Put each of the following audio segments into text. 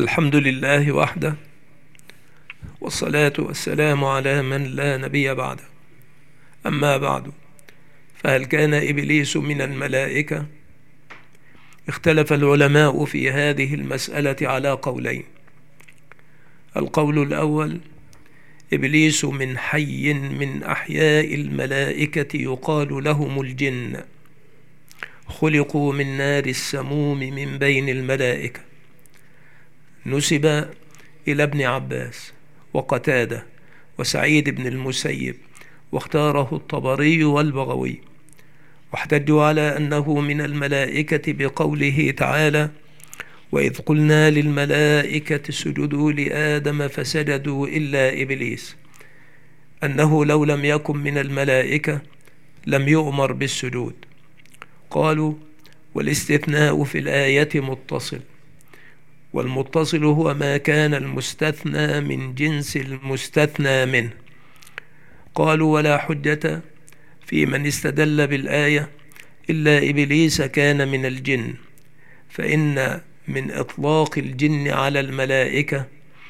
الحمد لله وحده، والصلاة والسلام على من لا نبي بعده. أما بعد، فهل كان إبليس من الملائكة؟ اختلف العلماء في هذه المسألة على قولين. القول الأول: إبليس من حي من أحياء الملائكة يقال لهم الجن، خلقوا من نار السموم من بين الملائكة. نسب إلى ابن عباس وقتادة وسعيد بن المسيب، واختاره الطبري والبغوي، واحتجوا على أنه من الملائكة بقوله تعالى: وإذ قلنا للملائكة اسجدوا لآدم فسجدوا إلا إبليس، أنه لو لم يكن من الملائكة لم يؤمر بالسجود. قالوا: والاستثناء في الآية متصل، والمتصل هو ما كان المستثنى من جنس المستثنى منه. قالوا: ولا حجة في من استدل بالآية إلا إبليس كان من الجن، فإن من إطلاق الجن على الملائكة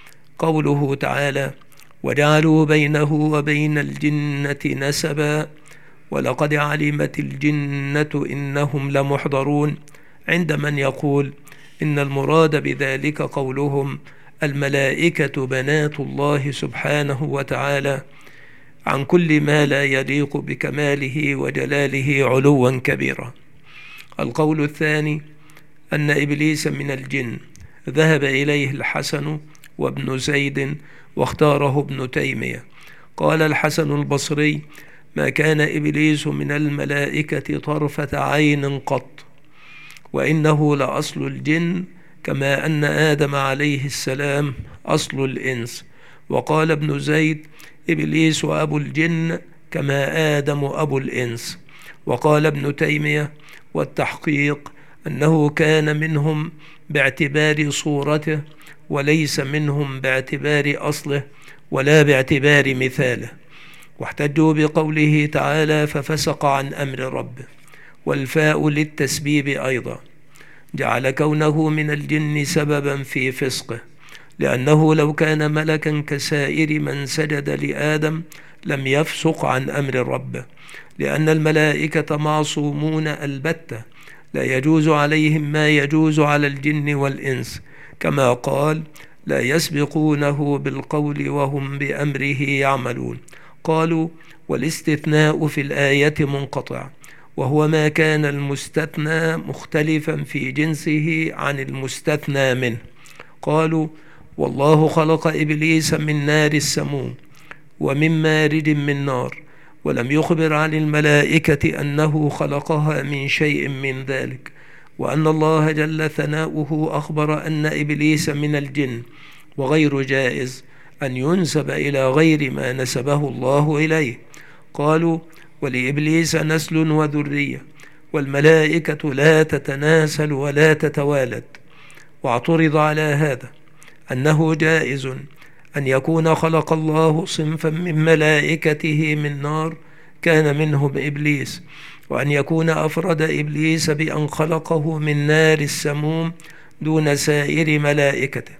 قوله تعالى: وجعلوا بينه وبين الجنة نسبا ولقد علمت الجنة إنهم لمحضرون، عند من يقول إن المراد بذلك قولهم الملائكة بنات الله سبحانه وتعالى عن كل ما لا يليق بكماله وجلاله علوا كبيرا. القول الثاني: أن إبليس من الجن، ذهب إليه الحسن وابن زيد واختاره ابن تيمية. قال الحسن البصري: ما كان إبليس من الملائكة طرفة عين قط، وإنه لأصل الجن كما أن آدم عليه السلام أصل الإنس. وقال ابن زيد: إبليس أبو الجن كما آدم أبو الإنس. وقال ابن تيمية: والتحقيق أنه كان منهم باعتبار صورته، وليس منهم باعتبار أصله ولا باعتبار مثاله. واحتجوا بقوله تعالى: ففسق عن أمر ربه، والفاء للتسبيب أيضا، جعل كونه من الجن سببا في فسقه، لأنه لو كان ملكا كسائر من سجد لآدم لم يفسق عن أمر ربه، لأن الملائكة معصومون البتة، لا يجوز عليهم ما يجوز على الجن والإنس، كما قال: لا يسبقونه بالقول وهم بأمره يعملون. قالوا: والاستثناء في الآية منقطع، وهو ما كان المستثنى مختلفا في جنسه عن المستثنى منه. قالوا: والله خلق إبليس من نار السموم ومن مارد من نار، ولم يخبر عن الملائكة أنه خلقها من شيء من ذلك، وأن الله جل ثناؤه أخبر أن إبليس من الجن، وغير جائز أن ينسب إلى غير ما نسبه الله إليه. قالوا: ولإبليس نسل وذرية، والملائكة لا تتناسل ولا تتوالد. واعترض على هذا أنه جائز أن يكون خلق الله صنفا من ملائكته من نار كان منهم إبليس، وأن يكون أفرد إبليس بأن خلقه من نار السموم دون سائر ملائكته،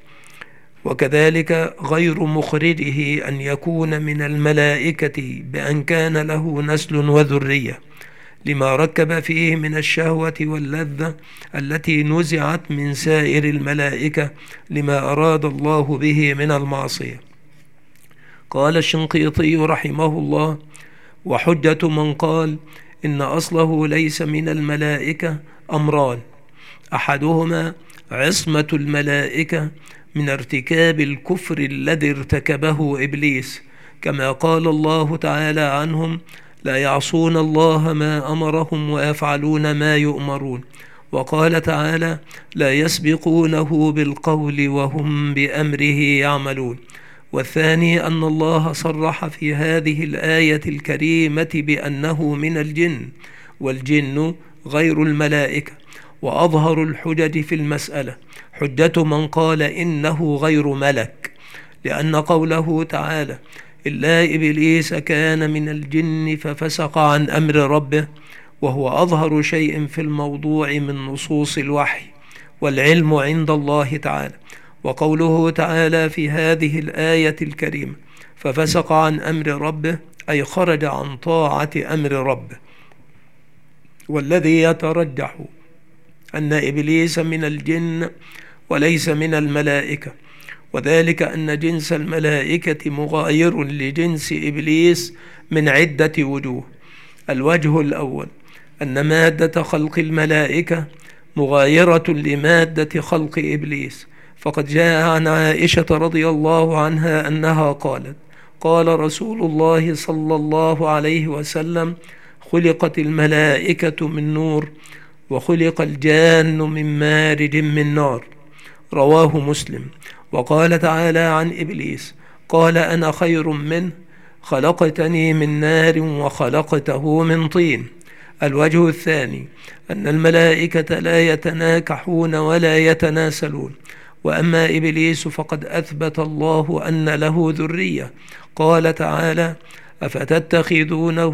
وكذلك غير مخرجه أن يكون من الملائكة بأن كان له نسل وذرية، لما ركب فيه من الشهوة واللذة التي نزعت من سائر الملائكة لما أراد الله به من المعصية. قال الشنقيطي رحمه الله: وحجة من قال إن أصله ليس من الملائكة أمران: أحدهما عصمة الملائكة من ارتكاب الكفر الذي ارتكبه إبليس، كما قال الله تعالى عنهم: لا يعصون الله ما أمرهم ويفعلون ما يؤمرون. وقال تعالى: لا يسبقونه بالقول وهم بأمره يعملون. والثاني أن الله صرح في هذه الآية الكريمة بأنه من الجن، والجن غير الملائكة. وأظهر الحجج في المسألة حجة من قال إنه غير ملك، لأن قوله تعالى: إلا إبليس كان من الجن ففسق عن أمر ربه، وهو أظهر شيء في الموضوع من نصوص الوحي، والعلم عند الله تعالى. وقوله تعالى في هذه الآية الكريمة: ففسق عن أمر ربه، أي خرج عن طاعة أمر ربه. والذي يترجح أن إبليس من الجن وليس من الملائكة، وذلك أن جنس الملائكة مغاير لجنس إبليس من عدة وجوه. الوجه الأول أن مادة خلق الملائكة مغايرة لمادة خلق إبليس، فقد جاء عن عائشة رضي الله عنها أنها قالت: قال رسول الله صلى الله عليه وسلم: خلقت الملائكة من نور، وخلق الجان من مارج من نار. رواه مسلم. وقال تعالى عن إبليس: قال أنا خير منه، خلقتني من نار وخلقته من طين. الوجه الثاني أن الملائكة لا يتناكحون ولا يتناسلون، وأما إبليس فقد أثبت الله أن له ذرية. قال تعالى: أفتتخذونه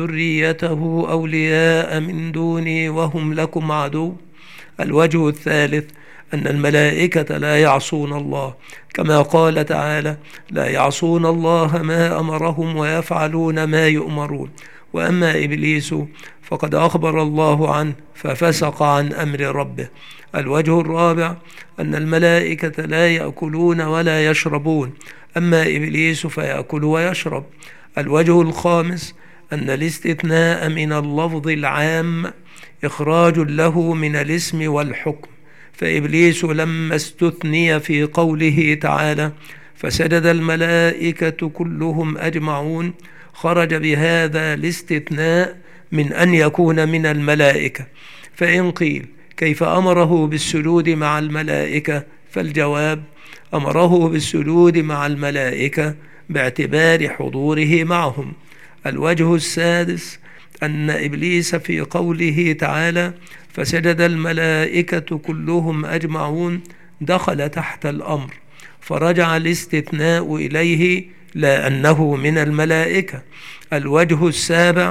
وذريته أولياء من دوني وهم لكم عدو. الوجه الثالث أن الملائكة لا يعصون الله، كما قال تعالى: لا يعصون الله ما أمرهم ويفعلون ما يؤمرون. وأما إبليس فقد أخبر الله عنه ففسق عن أمر ربه. الوجه الرابع أن الملائكة لا يأكلون ولا يشربون، أما إبليس فيأكل ويشرب. الوجه الخامس أن الاستثناء من اللفظ العام إخراج له من الاسم والحكم، فإبليس لما استثني في قوله تعالى: فسجد الملائكة كلهم أجمعون، خرج بهذا الاستثناء من أن يكون من الملائكة. فإن قيل: كيف أمره بالسجود مع الملائكة؟ فالجواب: أمره بالسجود مع الملائكة باعتبار حضوره معهم. الوجه السادس أن إبليس في قوله تعالى: فسجد الملائكة كلهم أجمعون، دخل تحت الأمر، فرجع الاستثناء إليه لا أنه من الملائكة. الوجه السابع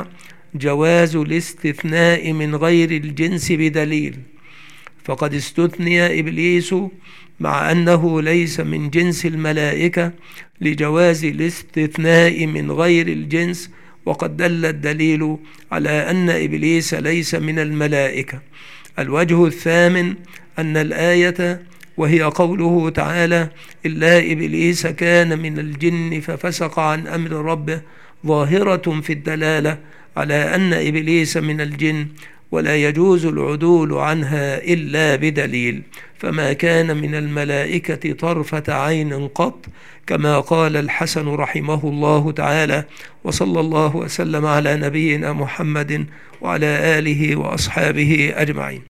جواز الاستثناء من غير الجنس بدليل، فقد استثني إبليس مع أنه ليس من جنس الملائكة لجواز الاستثناء من غير الجنس، وقد دل الدليل على أن إبليس ليس من الملائكة. الوجه الثامن أن الآية وهي قوله تعالى: إلا إبليس كان من الجن ففسق عن أمر ربه، ظاهرة في الدلالة على أن إبليس من الجن، ولا يجوز العدول عنها إلا بدليل، فما كان من الملائكة طرفة عين قط، كما قال الحسن رحمه الله تعالى. وصلى الله وسلم على نبينا محمد وعلى آله وأصحابه أجمعين.